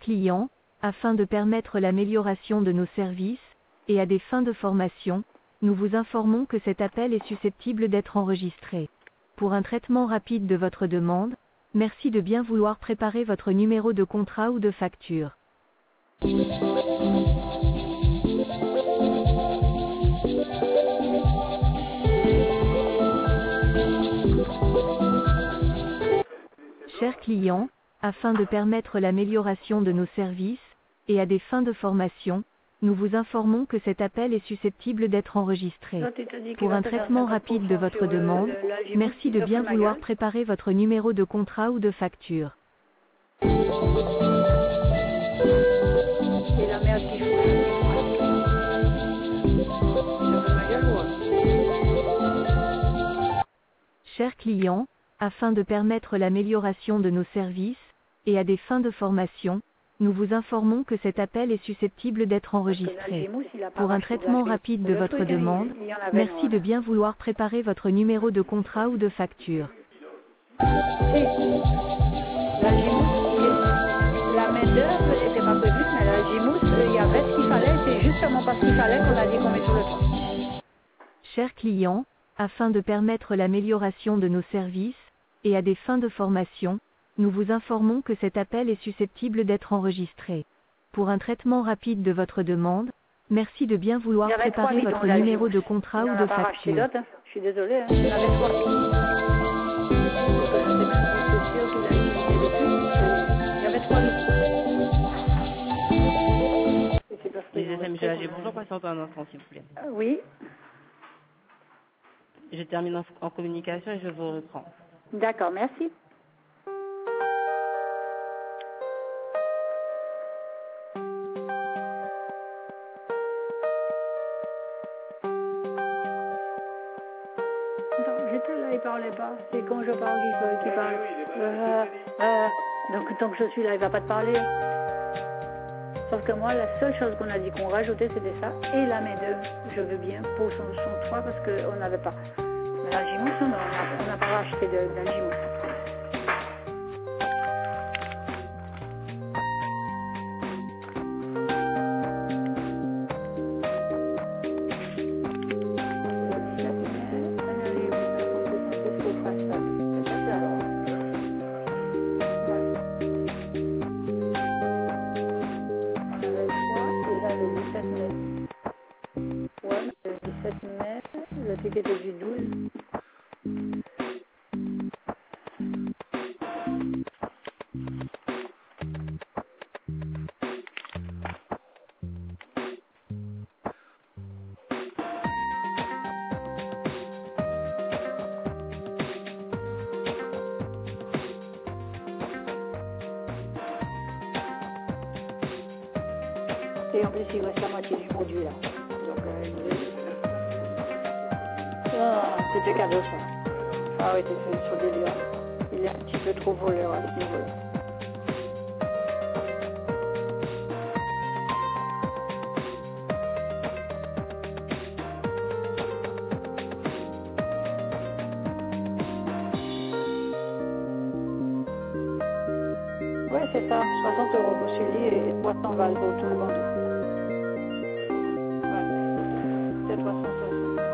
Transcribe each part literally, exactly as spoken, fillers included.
client, afin de permettre l'amélioration de nos services, et à des fins de formation, nous vous informons que cet appel est susceptible d'être enregistré. Pour un traitement rapide de votre demande, merci de bien vouloir préparer votre numéro de contrat ou de facture. Chers clients, afin de permettre l'amélioration de nos services, et à des fins de formation, nous vous informons que cet appel est susceptible d'être enregistré. Pour un traitement rapide de votre demande, merci de bien vouloir préparer votre numéro de contrat ou de facture. Et la merde qui joue. Chers clients, afin de permettre l'amélioration de nos services, et à des fins de formation, nous vous informons que cet appel est susceptible d'être enregistré. Pour un traitement rapide de votre demande, merci de bien vouloir préparer votre numéro de contrat ou de facture. La gimousse, la main d'œuvre n'était pas prévue, mais la gimousse, il y avait ce qu'il fallait, c'est justement parce qu'il fallait qu'on a dit qu'on met sur le toit. Chers clients, afin de permettre l'amélioration de nos services, et à des fins de formation, nous vous informons que cet appel est susceptible d'être enregistré. Pour un traitement rapide de votre demande, merci de bien vouloir préparer votre numéro de contrat ou de facture. Hein. Je suis désolée, hein. Il y en avait trois. Il y avait trois Les S M G A G, bonjour, patiente un instant, s'il vous plaît. euh, Oui, Je termine en, en communication et je vous reprends. d'accord, merci. J'étais là, il parlait pas. C'est quand je parle qu'il qu'il parle. Euh, euh, donc tant que je suis là, il va pas te parler. Sauf que moi, la seule chose qu'on a dit qu'on rajoutait, c'était ça. Et la main d'œuvre, je veux bien, pour son, son toit, parce qu'on n'avait pas. Mais la gimousse, non, on n'a pas racheté de, de la gimousse. Le ticket était du douze. Et en plus, il reste la moitié du produit là. Donc, euh, ah, c'était cadeau ça. Ah oui, c'est sur des lieux. Il est un petit peu trop voleur à ce niveau-là. Ouais, c'est ça, soixante euros pour celui et trois cents balles pour tout le monde. Ouais, c'est trois cent soixante.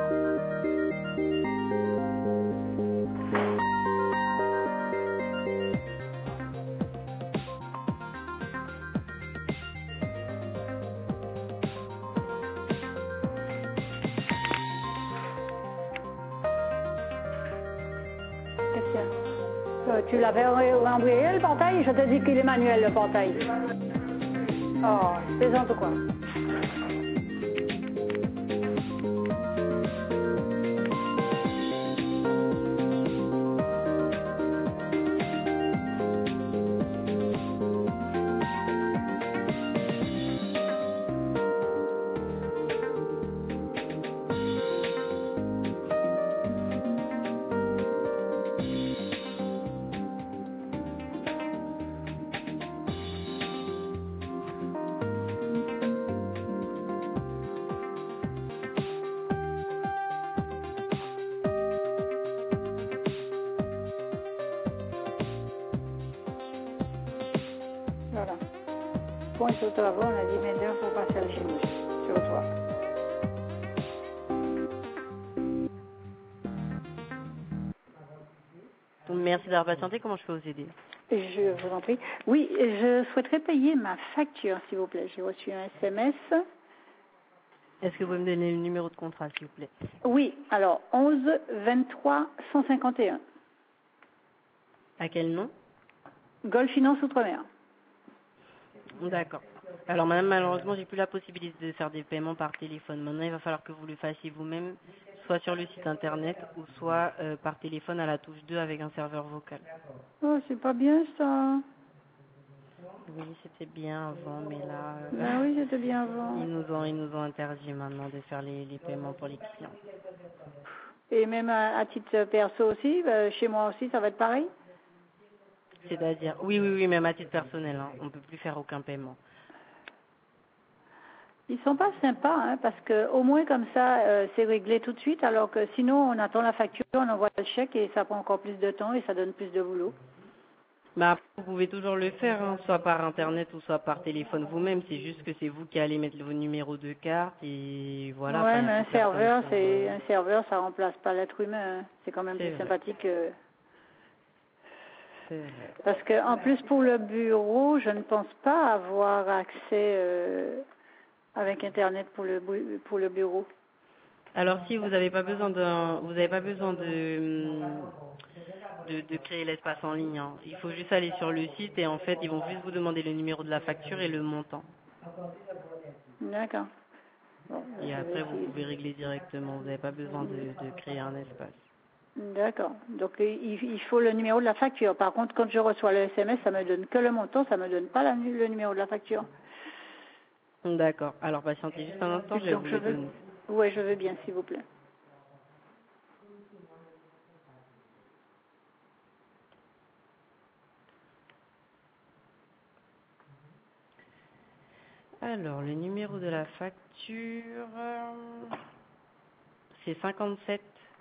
Qu'est-ce qu'il y a? Euh, tu l'avais embrayé le portail? Je te dis qu'il est manuel le portail. Oh, plaisante ou quoi? pont et surtout avant, on a dit vingt heures pour passer chez nous, sur le toit. Merci d'avoir patienté. Comment je peux vous aider? Je vous en prie. Oui, je souhaiterais payer ma facture, s'il vous plaît. J'ai reçu un S M S. Est-ce que vous pouvez me donner le numéro de contrat, s'il vous plaît? Oui, alors onze vingt-trois cent cinquante et un. À quel nom? Golf Finance Outre-mer. D'accord. Alors, madame, malheureusement, j'ai plus la possibilité de faire des paiements par téléphone. Maintenant, il va falloir que vous le fassiez vous-même, soit sur le site internet ou soit euh, par téléphone à la touche deux avec un serveur vocal. Oh, c'est pas bien ça. Oui, c'était bien avant, mais là, euh, Ben oui, c'était bien avant. ils nous ont, ils nous ont interdit maintenant de faire les, les paiements pour les clients. Et même à, à titre perso aussi, ben, chez moi aussi, ça va être pareil? C'est-à-dire, oui, oui, oui, même à titre personnel, hein, on ne peut plus faire aucun paiement. Ils sont pas sympas, hein, parce que au moins comme ça, euh, c'est réglé tout de suite, alors que sinon, on attend la facture, on envoie le chèque et ça prend encore plus de temps et ça donne plus de boulot. Mais après, vous pouvez toujours le faire, hein, soit par internet ou soit par téléphone vous-même. C'est juste que c'est vous qui allez mettre vos numéros de carte et voilà. Ouais, enfin, mais un toute serveur, personne c'est qui- un serveur, ça remplace pas l'être humain. Hein. C'est quand même C'est plus vrai. sympathique. Que... C'est vrai. Parce que en plus pour le bureau, je ne pense pas avoir accès euh, avec internet pour le bu- pour le bureau. Alors si vous n'avez pas besoin de, vous n'avez pas besoin de, de, de créer l'espace en ligne, hein. Il faut juste aller sur le site et en fait ils vont juste vous demander le numéro de la facture et le montant. D'accord. Bon, Et je vais après vous essayer. pouvez régler directement. Vous n'avez pas besoin de, de créer un espace. D'accord. Donc il, il faut le numéro de la facture. Par contre, quand je reçois le S M S, ça me donne que le montant, ça me donne pas la- le numéro de la facture. D'accord. Alors patientez juste un instant, je vais Donc vous je le veux. donner. Ouais, je veux bien, s'il vous plaît. Alors le numéro de la facture, euh, c'est cinquante-sept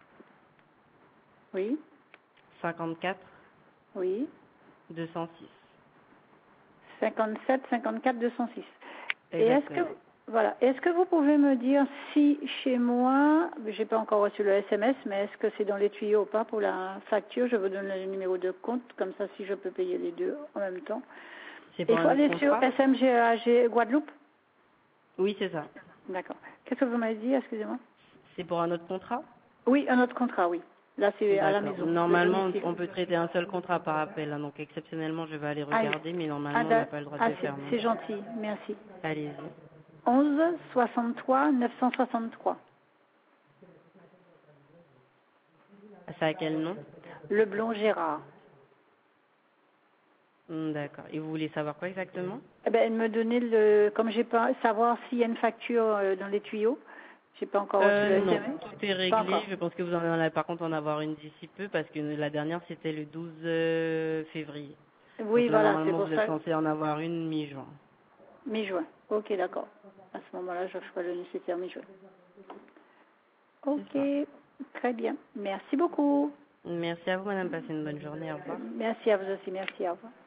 Oui. cinquante-quatre Oui. deux cent six. cinquante-sept cinquante-quatre deux cent six. Et est-ce que Exactement. voilà, est-ce que vous pouvez me dire si chez moi, j'ai pas encore reçu le S M S, mais est-ce que c'est dans les tuyaux ou pas pour la facture? Je vous donne le numéro de compte, comme ça si je peux payer les deux en même temps. C'est Il pour faut un autre aller sur contrat? S M G A G Guadeloupe? Oui, c'est ça. D'accord. Qu'est-ce que vous m'avez dit, excusez-moi? C'est pour un autre contrat? Oui, un autre contrat, oui. Là, c'est à la D'accord. maison, le Normalement, domicile. on peut traiter un seul contrat par appel, hein, donc exceptionnellement, je vais aller Ah, regarder, mais ah, normalement, on n'a d'ac- pas le droit de ah, le c'est faire, non? c'est gentil, merci. Allez-y. onze soixante-trois neuf cent soixante-trois. C'est à quel nom? Le Blond Gérard. Hmm, D'accord. Et vous voulez savoir quoi exactement? Eh ben, elle me donnait le, comme j'ai pas, savoir s'il y a une facture euh, dans les tuyaux. J'ai pas encore reçu le Euh, non, S M S. tout est Pas réglé. encore. Je pense que vous en allez par contre en avoir une d'ici peu parce que la dernière c'était le douze euh, février. Oui, Donc là voilà, c'est normalement pour vous êtes ça. censé en avoir une mi-juin. Mi-juin. Ok, d'accord. À ce moment-là, je ferai le nécessaire mi-juin. C'est Ok, ça. très bien. Merci beaucoup. Merci à vous madame, passez une bonne journée, au revoir. Merci à vous aussi. Merci, au revoir.